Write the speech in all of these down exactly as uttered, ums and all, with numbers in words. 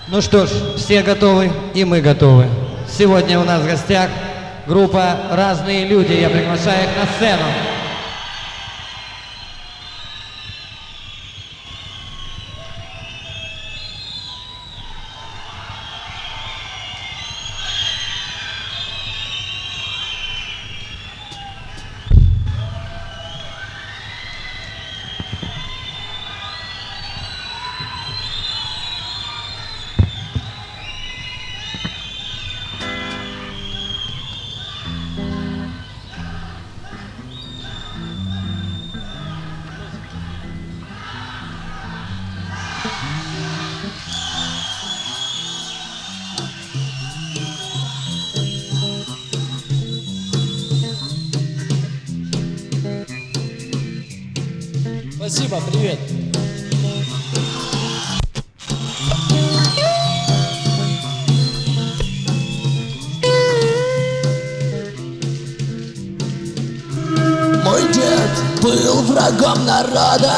Ну что ж, все готовы, и мы готовы. Сегодня у нас в гостях группа «Разные люди». Я приглашаю их на сцену. Спасибо, привет. Мой дед был врагом народа,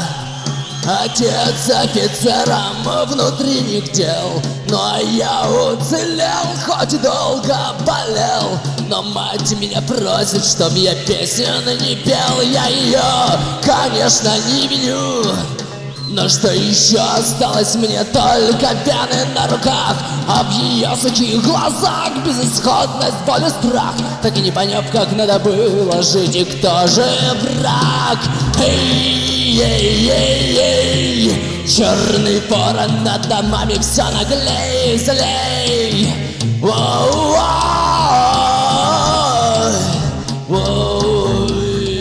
отец офицером внутренних дел. Но я уцелел, хоть долго болел. Но мать меня просит, чтоб я песен не пел. Я ее, конечно, не виню, но что еще осталось мне? Только вены на руках, а в ее сухих глазах безысходность, боль и страх. Так и не поняв, как надо было жить и кто же враг. Эй, эй, эй, эй, черный ворон над домами все наглей, злей. Воу, воу,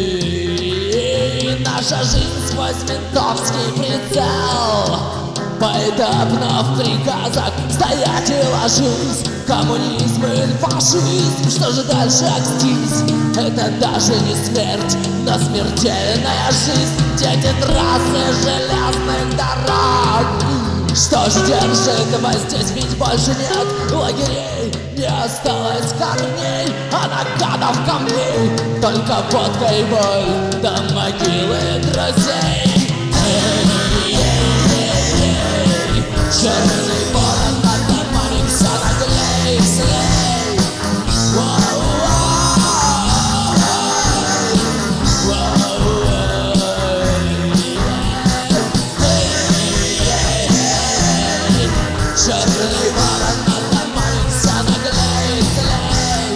наша жизнь сквозь ментовский прицел. Поэтапно в приказах стоять и ложись. Коммунизм или фашизм, что же дальше акстись? Это даже не смерть, но смертельная жизнь. Дети трассы железных дорог. Что ж держит вас здесь, ведь больше нет лагерей. Не осталось корней, а накатов камней. Только водка и боль, до могилы друзей. Эй-эй-эй-эй, черный ворон над домами все наглей, злей. Черный ворон над домами все наглей, злей.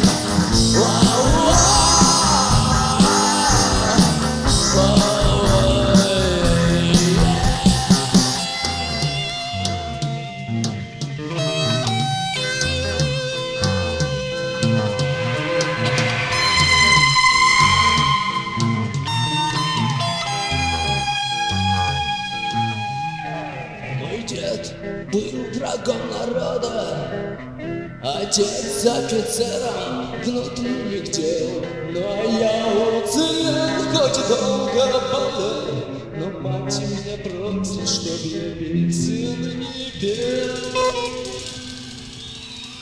Мой дед был врагом народа, отец офицером внутренних дел. Но я уцелел, хоть долго болел. Но мать меня просит, чтоб я песен не пел.